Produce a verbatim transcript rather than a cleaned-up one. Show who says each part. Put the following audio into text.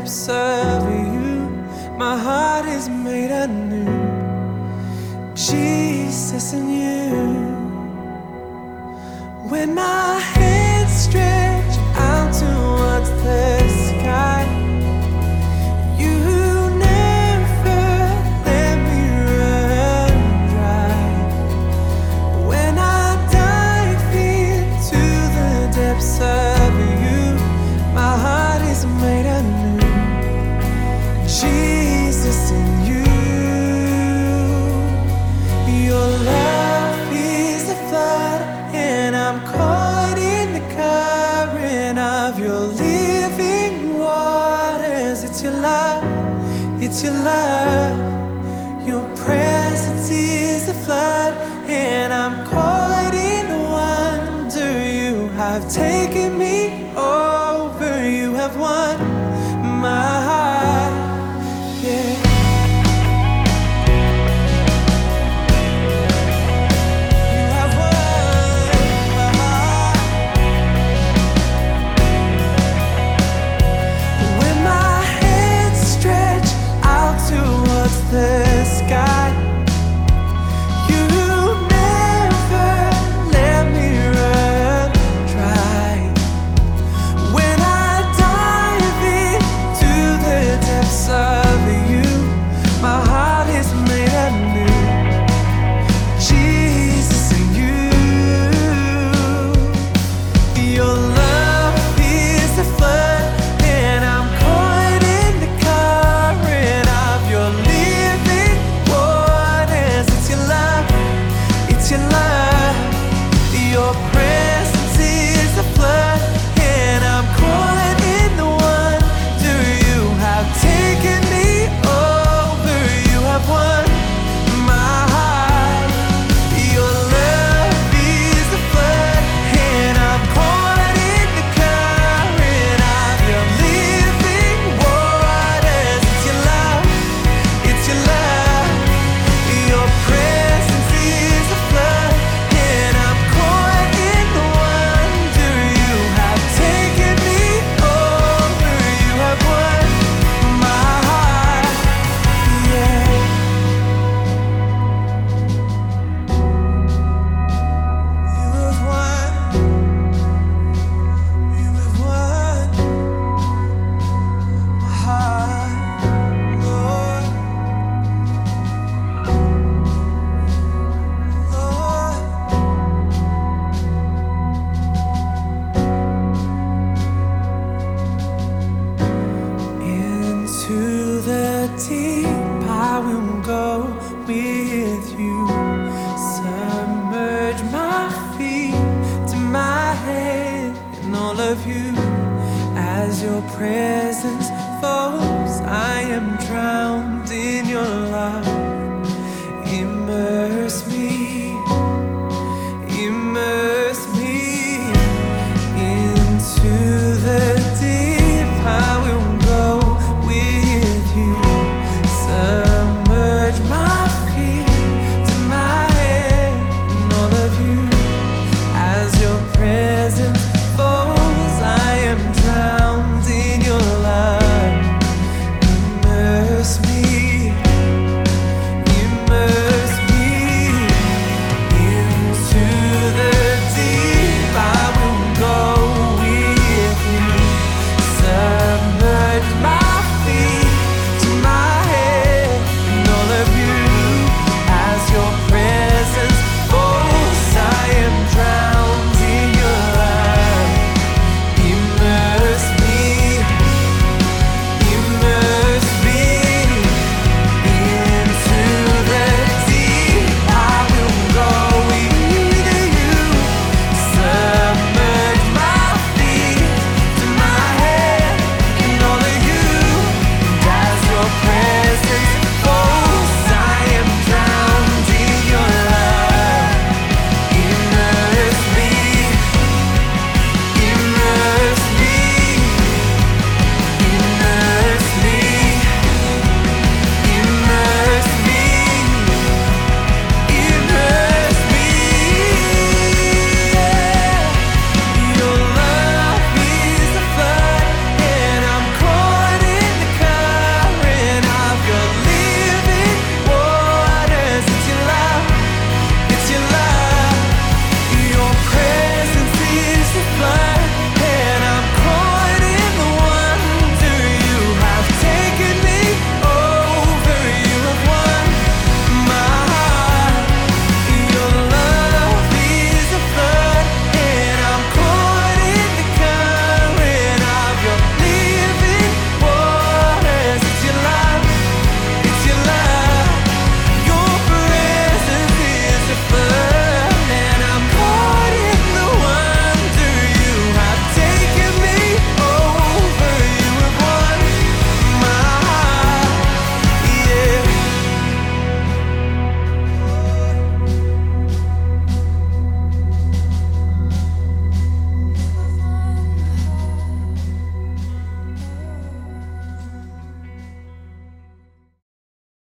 Speaker 1: depths of you, my heart is made anew. Jesus in you. When my hands stretch out towards the sky, you never let me run dry. When I dive into the depths of you, my heart is made anew. Jesus in you. Your love is a flood, and I'm caught in the current of your living waters. It's your love, it's your love. Your presence is a flood, and I'm caught in wonder. You have taken me over, you have won my heart, yeah. The sky, you never let me run dry. When I dive into the depths of you, my heart is made anew. Jesus in you. Your love is a flood, and I'm caught in the current of your love. Your love, your presence is a flood, and I'm caught in the wonder. You have taken me over, you have won my heart. Your love is a flood, and I'm caught in the current of your living waters. It's your love, it's your love, your presence is a flood, and I'm caught in the wonder. You have taken me over, you have won my heart, yeah. You have won, you have won my heart, Lord. Into the deep I will go with you. Submerge my feet to my head in all of you. As your presence falls, I am drowned in your love. Immerse me